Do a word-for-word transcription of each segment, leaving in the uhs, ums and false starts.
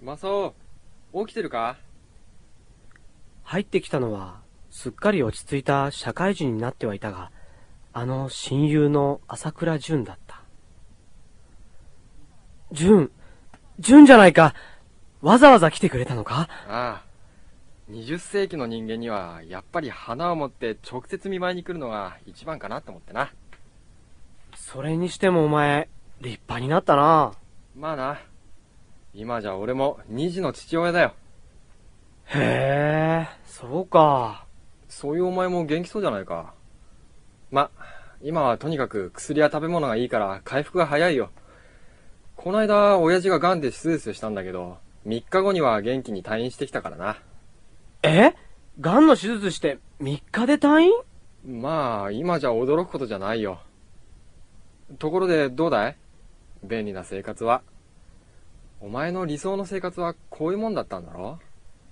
マサオ、起きてるか？ 入ってきたのは、すっかり落ち着いた社会人になってはいたが、あの親友の朝倉純だった。純、純じゃないか。わざわざ来てくれたのか？ ああ、にじゅっ世紀の人間にはやっぱり花を持って直接見舞いに来るのが一番かなと思ってな。 それにしてもお前、立派になったな。 まあな、今じゃ俺も二児の父親だよ。 へえ、そうか。 そういうお前も元気そうじゃないか。ま、今はとにかく薬や食べ物がいいから回復が早いよ。こないだ親父が癌で手術したんだけど、みっかごには元気に退院してきたからな。 え？癌の手術してみっかで退院？ まあ、今じゃ驚くことじゃないよ。ところでどうだい？便利な生活は。お前の理想の生活はこういうもんだったんだろ？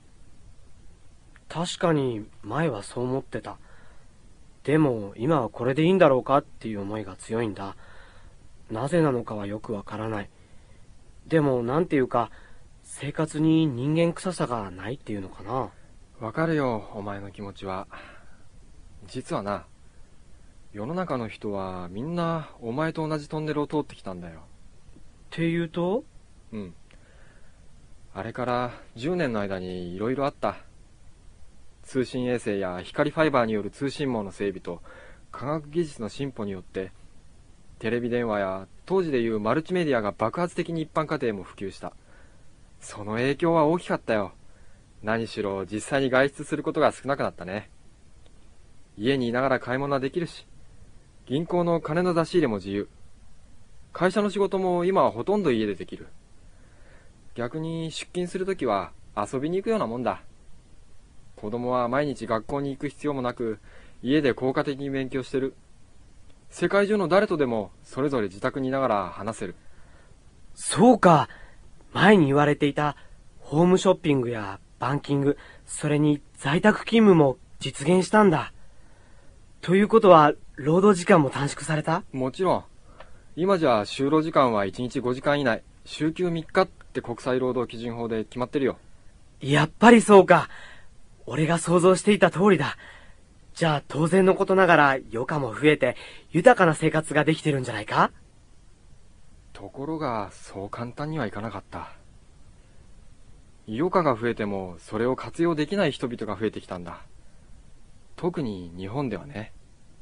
確かに前はそう思ってた。でも今はこれでいいんだろうかっていう思いが強いんだ。なぜなのかはよくわからない。でもなんていうか、生活に人間臭さがないっていうのかな。 わかるよ、お前の気持ちは。実はな、世の中の人はみんなお前と同じトンネルを通ってきたんだよ。 っていうと？ うん。あれからじゅうねんの間にいろいろあった。通信衛星や光ファイバーによる通信網の整備と科学技術の進歩によって、テレビ電話や当時でいうマルチメディアが爆発的に一般家庭も普及した。その影響は大きかったよ。何しろ実際に外出することが少なくなったね。家にいながら買い物はできるし、銀行の金の出し入れも自由。会社の仕事も今はほとんど家でできる。逆に出勤するときは遊びに行くようなもんだ。子供は毎日学校に行く必要もなく、家で効果的に勉強してる。世界中の誰とでもそれぞれ自宅にいながら話せる。 そうか。前に言われていたホームショッピングやバンキング、それに在宅勤務も実現したんだ。ということは労働時間も短縮された？ もちろん。今じゃ就労時間はいちにちごじかん以内、週休みっかって国際労働基準法で決まってるよ。 やっぱりそうか。俺が想像していた通りだ。じゃあ当然のことながら余暇も増えて豊かな生活ができてるんじゃないか？ ところがそう簡単にはいかなかった。余暇が増えてもそれを活用できない人々が増えてきたんだ。特に日本ではね。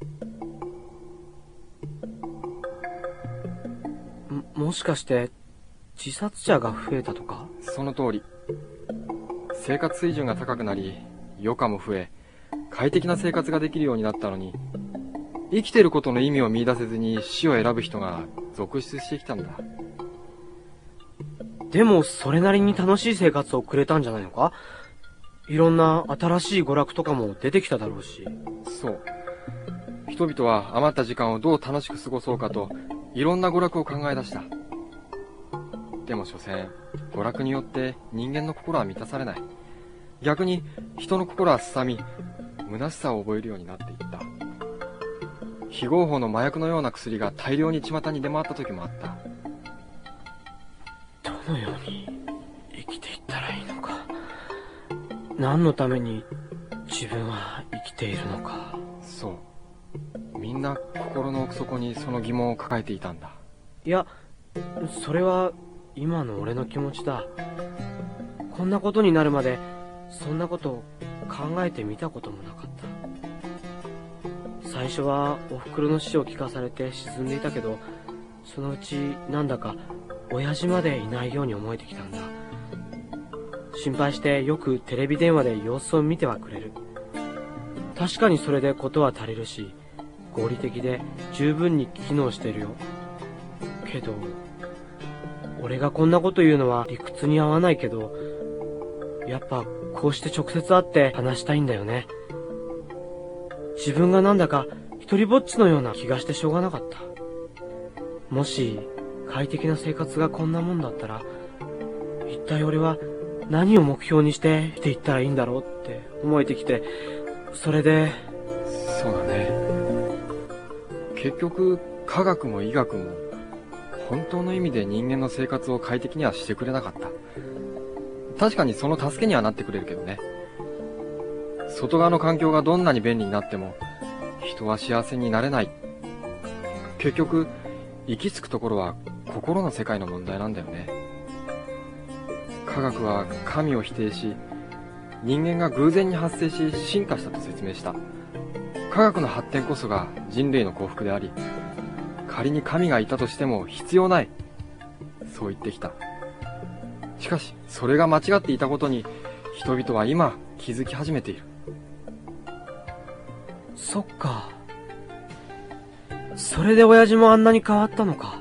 も、もしかして自殺者が増えたとか？ その通り。生活水準が高くなり、余暇も増え、快適な生活ができるようになったのに、生きてることの意味を見出せずに死を選ぶ人が続出してきたんだ。 でもそれなりに楽しい生活を送れたんじゃないのか？いろんな新しい娯楽とかも出てきただろうし。 そう。人々は余った時間をどう楽しく過ごそうかと、いろんな娯楽を考え出した。でも所詮、娯楽によって人間の心は満たされない。逆に人の心はすさみ、虚しさを覚えるようになっていった。非合法の麻薬のような薬が大量に巷に出回った時もあった。 どのように生きていったらいいのか。何のために自分は生きているのか。 そう。みんな心の奥底にその疑問を抱えていたんだ。 いや、それは今の俺の気持ちだ。こんなことになるまでそんなこと考えてみたこともなかった。最初はお袋の死を聞かされて沈んでいたけど、そのうちなんだか親父までいないように思えてきたんだ。心配してよくテレビ電話で様子を見てはくれる。確かにそれでことは足りるし、合理的で十分に機能してるよ。けど俺がこんなこと言うのは理屈に合わないけど、やっぱこうして直接会って話したいんだよね。自分がなんだか一人ぼっちのような気がしてしょうがなかった。もし快適な生活がこんなもんだったら、一体俺は何を目標にして生きていったらいいんだろうって思えてきて、それで。 そうだね。結局科学も医学も本当の意味で人間の生活を快適にはしてくれなかった。 確かにその助けにはなってくれるけどね。外側の環境がどんなに便利になっても人は幸せになれない。結局行き着くところは心の世界の問題なんだよね。科学は神を否定し、人間が偶然に発生し進化したと説明した。科学の発展こそが人類の幸福であり、仮に神がいたとしても必要ない、そう言ってきた。しかしそれが間違っていたことに人々は今気づき始めている。 そっか。それで親父もあんなに変わったのか。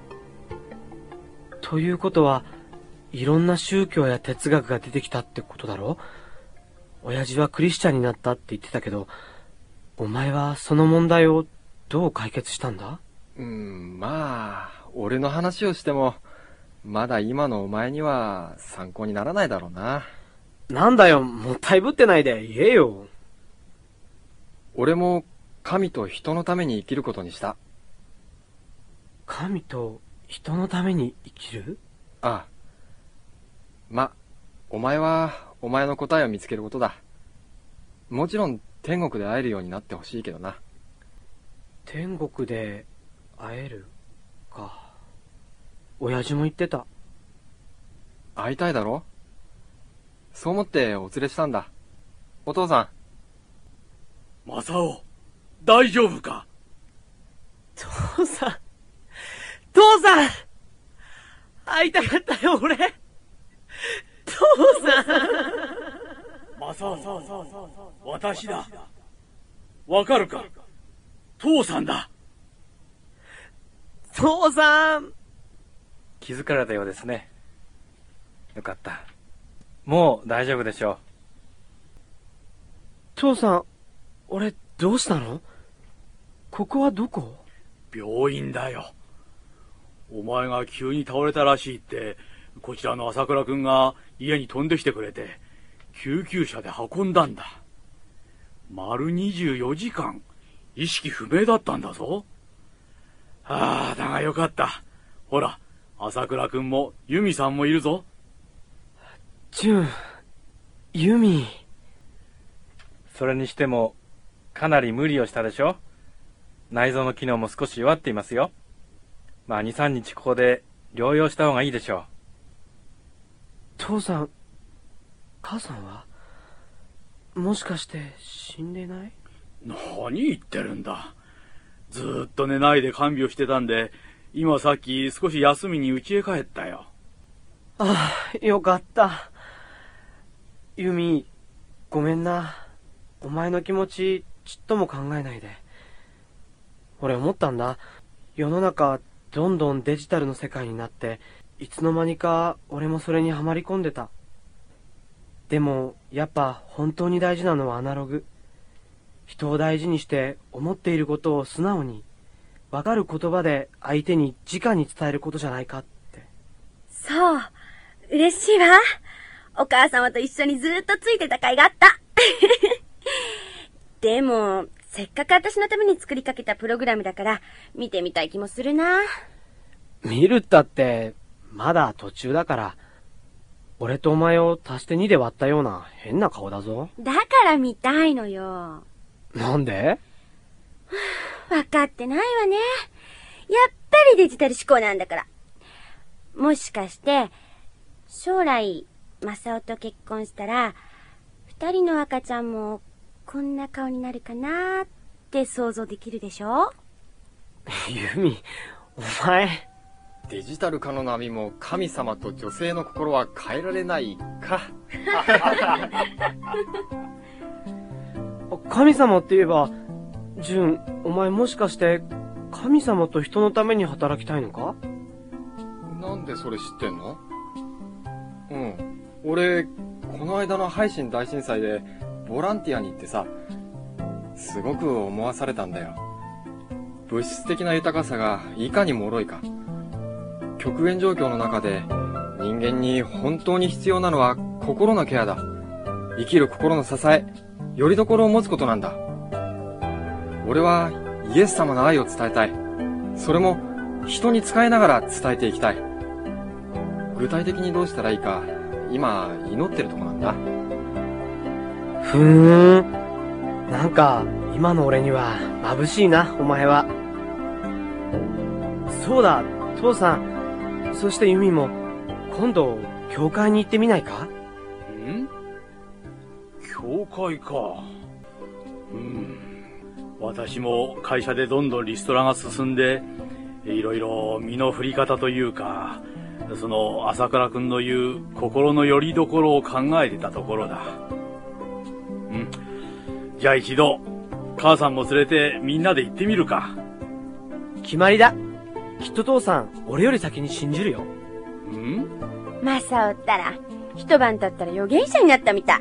ということは、いろんな宗教や哲学が出てきたってことだろ？親父はクリスチャンになったって言ってたけど、お前はその問題をどう解決したんだ？ うーん、まあ、俺の話をしても、まだ今のお前には参考にならないだろうな。 なんだよ、もったいぶってないで言えよ。 俺も神と人のために生きることにした。 神と人のために生きる？ ああ。ま、お前はお前の答えを見つけることだ。もちろん天国で会えるようになってほしいけどな。 天国で会えるか。親父も言ってた。 会いたいだろ？そう思ってお連れしたんだ。お父さん。 正雄、大丈夫か？ 父さん、父さん、会いたかったよ、俺。父さん。 正雄、私だ。わかるか？父さんだ。 父さん。 気づかれたようですね。よかった。もう大丈夫でしょう。 父さん、俺どうしたの？ここはどこ？ 病院だよ。お前が急に倒れたらしいって、こちらの朝倉くんが家に飛んできてくれて、救急車で運んだんだ。丸にじゅうよじかん、意識不明だったんだぞ。ああ、だがよかった。ほら、朝倉くんも由美さんもいるぞ。 純、由美。 それにしても、かなり無理をしたでしょ？内臓の機能も少し弱っていますよ。まあ、に、さんにちここで療養した方がいいでしょう。 父さん、母さんはもしかして死んでない？ 何言ってるんだ。ずーっと寝ないで看病してたんで、今さっき少し休みに家へ帰ったよ。 ああ、よかった。由美、ごめんな。お前の気持ちちっとも考えないで。俺思ったんだ。世の中どんどんデジタルの世界になって、いつの間にか俺もそれにはまり込んでた。でもやっぱ本当に大事なのはアナログ。人を大事にして思っていることを素直にわかる言葉で相手に直に伝えることじゃないかって。 そう、嬉しいわ。お母様と一緒にずっとついてた甲斐があった。でもせっかく私のために作りかけたプログラムだから見てみたい気もするな。 見るったってまだ途中だから。俺とお前を足してにで割ったような変な顔だぞ。 だから見たいのよ。 なんで？ わかってないわね。やっぱりデジタル思考なんだから。もしかして将来正雄と結婚したら二人の赤ちゃんもこんな顔になるかなって想像できるでしょ？ ユミ、お前。 デジタル化の波も神様と女性の心は変えられないか。 神様って言えば、ジュン、お前もしかして神様と人のために働きたいのか？ なんでそれ知ってんの？うん。俺、この間の阪神大震災でボランティアに行ってさ、すごく思わされたんだよ。物質的な豊かさがいかに脆いか。極限状況の中で人間に本当に必要なのは心のケアだ。生きる心の支え、拠り所を持つことなんだ。俺はイエス様の愛を伝えたい。それも人に使いながら伝えていきたい。具体的にどうしたらいいか今祈ってるとこなんだ。 ふーん。なんか、今の俺には眩しいな、お前は。そうだ、父さん。そしてユミも、今度、教会に行ってみないか？ ん？教会か。うん。私も会社でどんどんリストラが進んで、いろいろ身の振り方というか、その朝倉くんの言う心の拠り所を考えてたところだ。うん。じゃあ一度、母さんも連れてみんなで行ってみるか。 決まりだ。きっと父さん、俺より先に信じるよ。 ん？ マサオったら、一晩経ったら預言者になったみたい。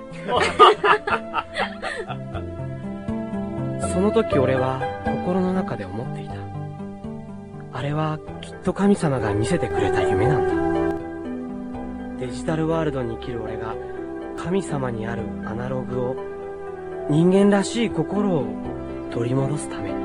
その時俺は心の中で思っていた。あれはきっと神様が見せてくれた夢なんだ。デジタルワールドに生きる俺が神様にあるアナログを人間らしい心を取り戻すために。